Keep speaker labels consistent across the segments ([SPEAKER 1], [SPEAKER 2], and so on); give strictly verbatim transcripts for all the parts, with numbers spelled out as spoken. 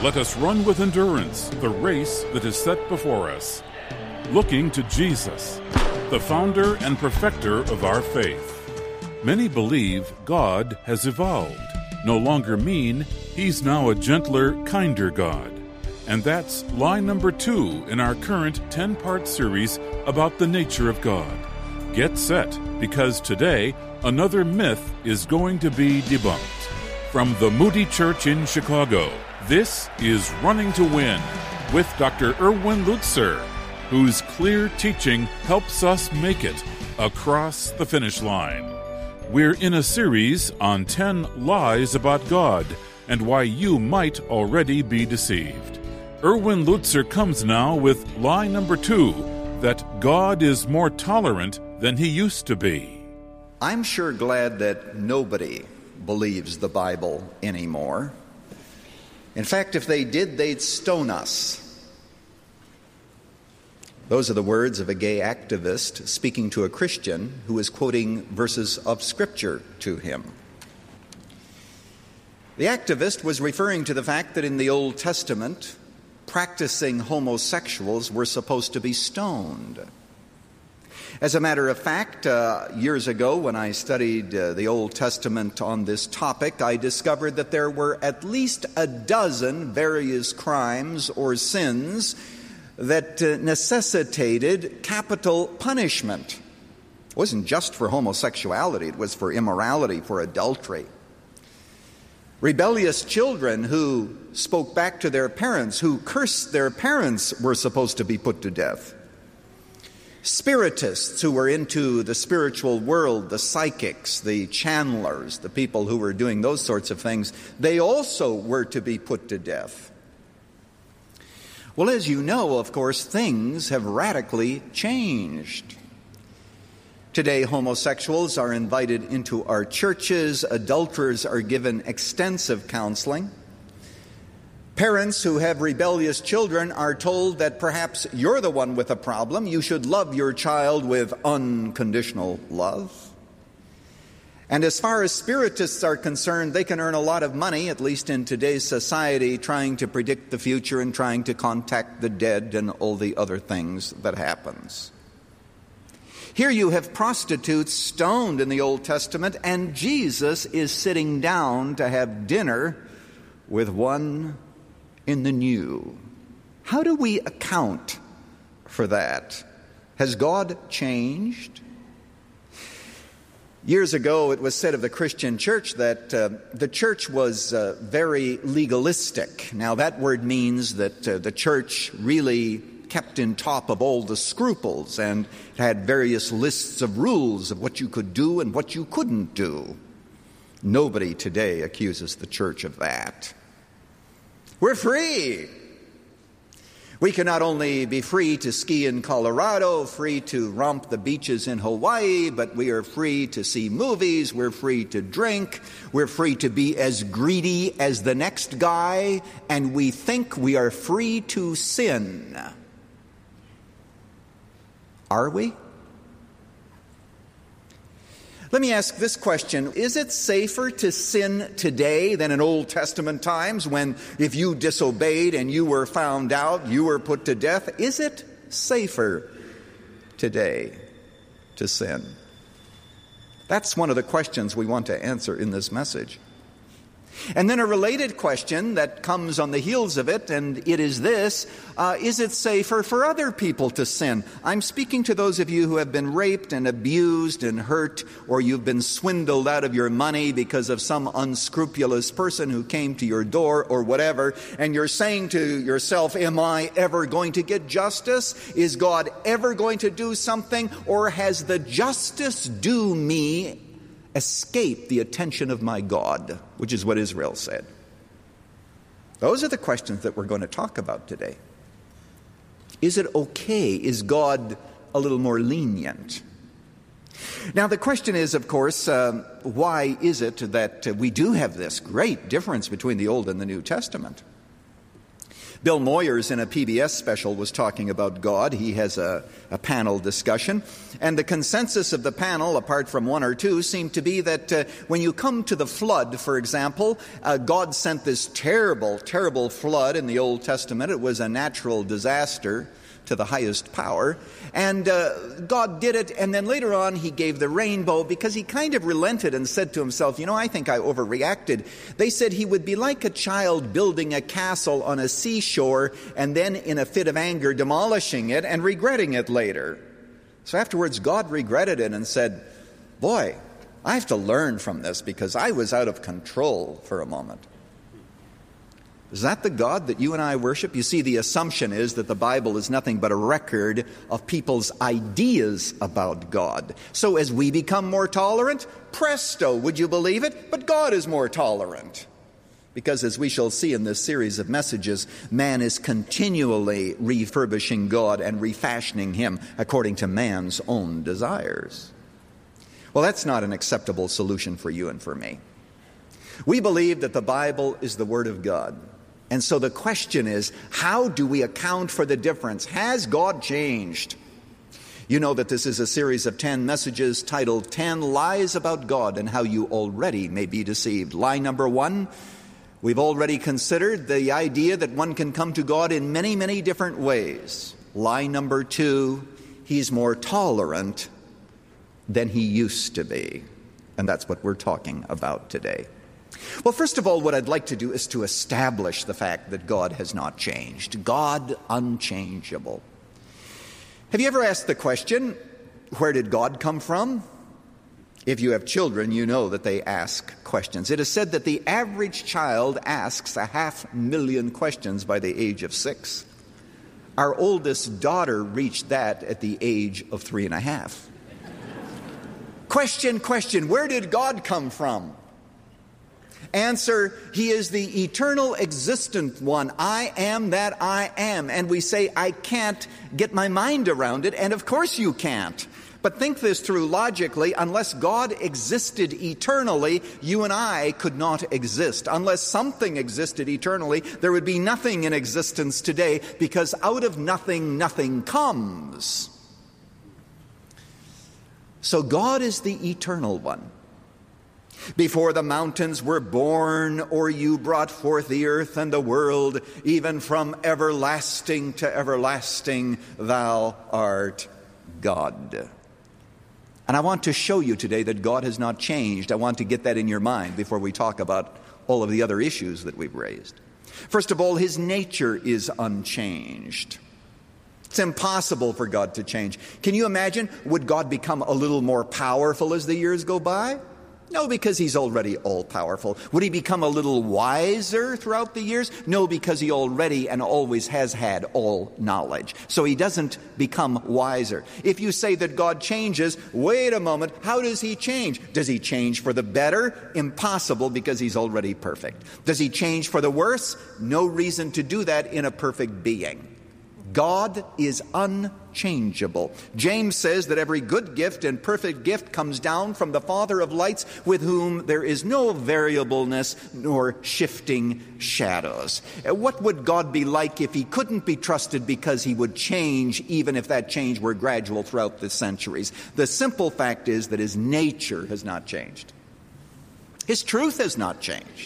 [SPEAKER 1] Let us run with endurance the race that is set before us, looking to Jesus, the founder and perfecter of our faith. Many believe God has evolved. No longer mean, he's now a gentler, kinder God. And that's line number two in our current ten-part series about the nature of God. Get set, because today, another myth is going to be debunked. From the Moody Church in Chicago, this is Running to Win with Doctor Erwin Lutzer, whose clear teaching helps us make it across the finish line. We're in a series on ten lies about God and why you might already be deceived. Erwin Lutzer comes now with lie number two, that God is more tolerant than he used to be.
[SPEAKER 2] I'm sure glad that nobody believes the Bible anymore. In fact, if they did, they'd stone us. Those are the words of a gay activist speaking to a Christian who is quoting verses of Scripture to him. The activist was referring to the fact that in the Old Testament, practicing homosexuals were supposed to be stoned. As a matter of fact, uh, years ago when I studied uh, the Old Testament on this topic, I discovered that there were at least a dozen various crimes or sins that uh, necessitated capital punishment. It wasn't just for homosexuality, it was for immorality, for adultery. Rebellious children who spoke back to their parents, who cursed their parents, were supposed to be put to death. Spiritists who were into the spiritual world, the psychics, the channelers, the people who were doing those sorts of things, they also were to be put to death. Well, as you know, of course, things have radically changed. Today, homosexuals are invited into our churches, adulterers are given extensive counseling. Parents who have rebellious children are told that perhaps you're the one with a problem. You should love your child with unconditional love. And as far as spiritists are concerned, they can earn a lot of money, at least in today's society, trying to predict the future and trying to contact the dead and all the other things that happens. Here you have prostitutes stoned in the Old Testament, and Jesus is sitting down to have dinner with one in the New. How do we account for that? Has God changed? Years ago, it was said of the Christian church that uh, the church was uh, very legalistic. Now, that word means that uh, the church really kept in top of all the scruples and had various lists of rules of what you could do and what you couldn't do. Nobody today accuses the church of that. We're free. We can not only be free to ski in Colorado, free to romp the beaches in Hawaii, but we are free to see movies, we're free to drink, we're free to be as greedy as the next guy, and we think we are free to sin. Are we? Let me ask this question. Is it safer to sin today than in Old Testament times when if you disobeyed and you were found out, you were put to death? Is it safer today to sin? That's one of the questions we want to answer in this message. And then a related question that comes on the heels of it, and it is this, uh, is it safer for other people to sin? I'm speaking to those of you who have been raped and abused and hurt, or you've been swindled out of your money because of some unscrupulous person who came to your door or whatever, and you're saying to yourself, am I ever going to get justice? Is God ever going to do something? Or has the justice due me escape the attention of my God, which is what Israel said? Those are the questions that we're going to talk about today. Is it okay? Is God a little more lenient? Now, the question is, of course, uh, why is it that uh, we do have this great difference between the Old and the New Testament? Bill Moyers in a P B S special was talking about God. He has a, a panel discussion. And the consensus of the panel, apart from one or two, seemed to be that uh, when you come to the flood, for example, uh, God sent this terrible, terrible flood in the Old Testament. It was a natural disaster to the highest power. And uh, God did it, and then later on he gave the rainbow because he kind of relented and said to himself, you know, I think I overreacted. They said he would be like a child building a castle on a seashore and then in a fit of anger demolishing it and regretting it later. So afterwards God regretted it and said, boy, I have to learn from this because I was out of control for a moment. Is that the God that you and I worship? You see, the assumption is that the Bible is nothing but a record of people's ideas about God. So as we become more tolerant, presto, would you believe it? But God is more tolerant. Because as we shall see in this series of messages, man is continually refurbishing God and refashioning him according to man's own desires. Well, that's not an acceptable solution for you and for me. We believe that the Bible is the Word of God. And so the question is, how do we account for the difference? Has God changed? You know that this is a series of ten messages titled ten Lies About God and How You Already May Be Deceived. Lie number one, we've already considered the idea that one can come to God in many, many different ways. Lie number two, he's more tolerant than he used to be. And that's what we're talking about today. Well, first of all, what I'd like to do is to establish the fact that God has not changed. God unchangeable. Have you ever asked the question, where did God come from? If you have children, you know that they ask questions. It is said that the average child asks a half million questions by the age of six. Our oldest daughter reached that at the age of three and a half. Question, question, where did God come from? Answer, he is the eternal existent one. I am that I am. And we say, I can't get my mind around it. And of course you can't. But think this through logically. Unless God existed eternally, you and I could not exist. Unless something existed eternally, there would be nothing in existence today, because out of nothing, nothing comes. So God is the eternal one. Before the mountains were born, or you brought forth the earth and the world, even from everlasting to everlasting, thou art God. And I want to show you today that God has not changed. I want to get that in your mind before we talk about all of the other issues that we've raised. First of all, his nature is unchanged. It's impossible for God to change. Can you imagine? Would God become a little more powerful as the years go by? No, because he's already all-powerful. Would he become a little wiser throughout the years? No, because he already and always has had all knowledge. So he doesn't become wiser. If you say that God changes, wait a moment, how does he change? Does he change for the better? Impossible, because he's already perfect. Does he change for the worse? No reason to do that in a perfect being. God is unchangeable. James says that every good gift and perfect gift comes down from the Father of lights, with whom there is no variableness nor shifting shadows. What would God be like if he couldn't be trusted because he would change, even if that change were gradual throughout the centuries? The simple fact is that his nature has not changed. His truth has not changed.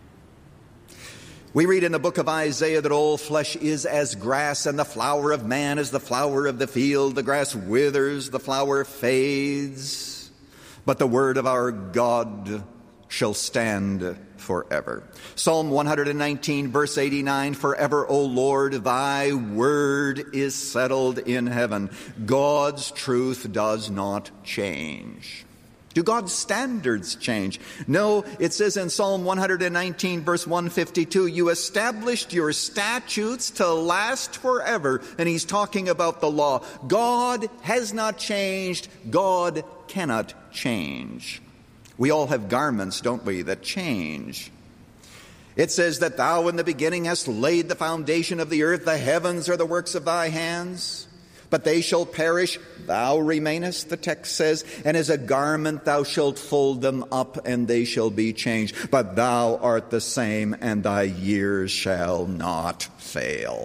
[SPEAKER 2] We read in the book of Isaiah that all flesh is as grass, and the flower of man is the flower of the field. The grass withers, the flower fades, but the word of our God shall stand forever. Psalm one nineteen, verse eighty-nine, forever, O Lord, thy word is settled in heaven. God's truth does not change. Do God's standards change? No, it says in Psalm one nineteen, verse one fifty-two, you established your statutes to last forever. And he's talking about the law. God has not changed. God cannot change. We all have garments, don't we, that change. It says that thou in the beginning hast laid the foundation of the earth. The heavens are the works of thy hands. But they shall perish, thou remainest, the text says, and as a garment thou shalt fold them up, and they shall be changed. But thou art the same, and thy years shall not fail.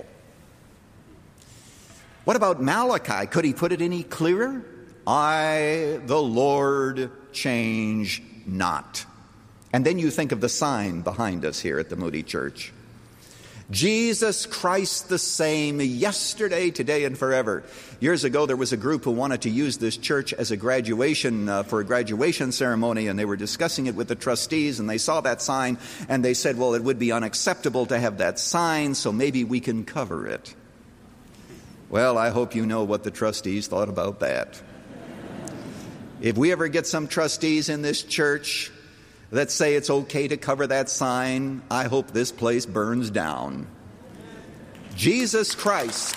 [SPEAKER 2] What about Malachi? Could he put it any clearer? I, the Lord, change not. And then you think of the sign behind us here at the Moody Church. Jesus Christ the same yesterday, today, and forever. Years ago, there was a group who wanted to use this church as a graduation, uh, for a graduation ceremony, and they were discussing it with the trustees, and they saw that sign, and they said, well, it would be unacceptable to have that sign, so maybe we can cover it. Well, I hope you know what the trustees thought about that. If we ever get some trustees in this church that say it's okay to cover that sign, I hope this place burns down. Jesus Christ,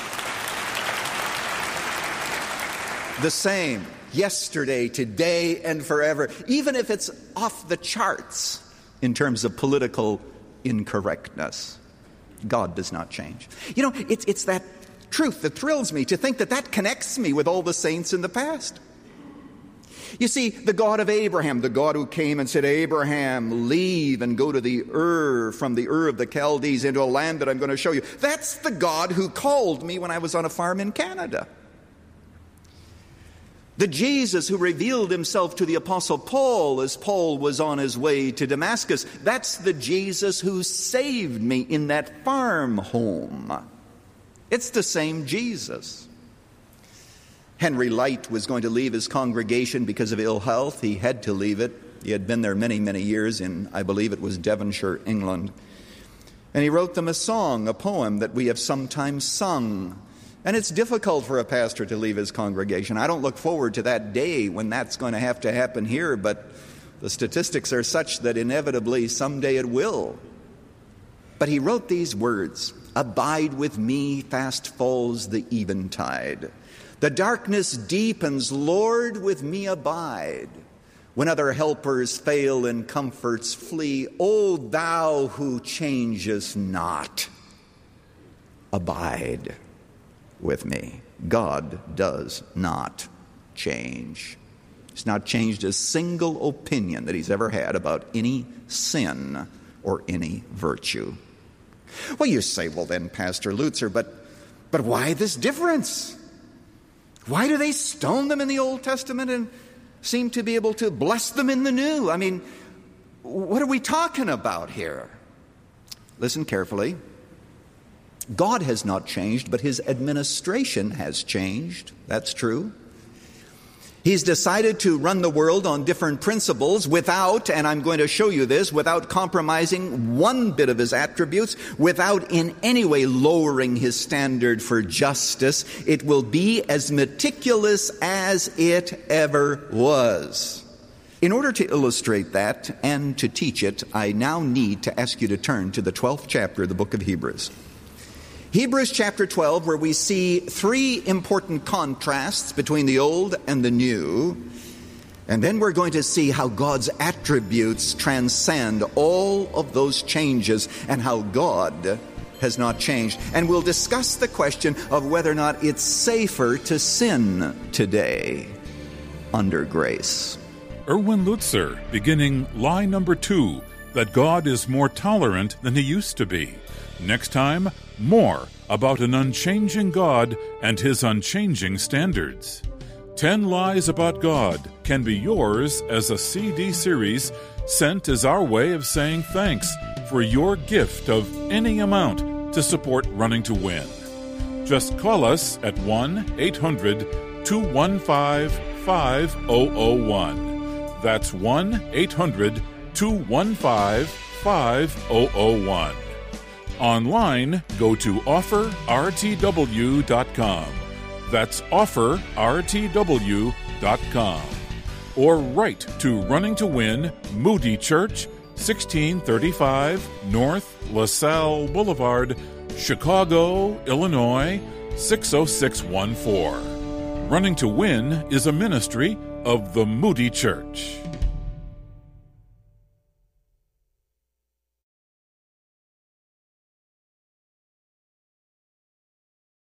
[SPEAKER 2] the same yesterday, today, and forever, even if it's off the charts in terms of political incorrectness. God does not change. You know, it's, it's that truth that thrills me to think that that connects me with all the saints in the past. You see, the God of Abraham, the God who came and said, Abraham, leave and go to the Ur, from the Ur of the Chaldees into a land that I'm going to show you. That's the God who called me when I was on a farm in Canada. The Jesus who revealed himself to the Apostle Paul as Paul was on his way to Damascus. That's the Jesus who saved me in that farm home. It's the same Jesus. Henry Light was going to leave his congregation because of ill health. He had to leave it. He had been there many, many years in, I believe it was Devonshire, England. And he wrote them a song, a poem that we have sometimes sung. And it's difficult for a pastor to leave his congregation. I don't look forward to that day when that's going to have to happen here, but the statistics are such that inevitably someday it will. But he wrote these words, abide with me, fast falls the eventide. The darkness deepens, Lord, with me abide. When other helpers fail and comforts flee, O thou who changest not, abide with me. God does not change. He's not changed a single opinion that he's ever had about any sin or any virtue. Well, you say, well then, Pastor Lutzer, but, but why this difference? Why do they stone them in the Old Testament and seem to be able to bless them in the New? I mean, what are we talking about here? Listen carefully. God has not changed, but his administration has changed. That's true. He's decided to run the world on different principles without, and I'm going to show you this, without compromising one bit of his attributes, without in any way lowering his standard for justice. It will be as meticulous as it ever was. In order to illustrate that and to teach it, I now need to ask you to turn to the twelfth chapter of the book of Hebrews. Hebrews chapter twelve, where we see three important contrasts between the old and the new. And then we're going to see how God's attributes transcend all of those changes and how God has not changed. And we'll discuss the question of whether or not it's safer to sin today under grace.
[SPEAKER 1] Erwin Lutzer, beginning line number two, that God is more tolerant than he used to be. Next time, more about an unchanging God and his unchanging standards. Ten Lies About God can be yours as a C D series sent as our way of saying thanks for your gift of any amount to support Running to Win. Just call us at one eight hundred two one five five zero zero one. That's one eight hundred two one five five zero zero one. Online, go to offer r t w dot com. That's offer r t w dot com. Or write to Running to Win, Moody Church, sixteen thirty-five North LaSalle Boulevard, Chicago, Illinois, six oh six one four. Running to Win is a ministry of the Moody Church.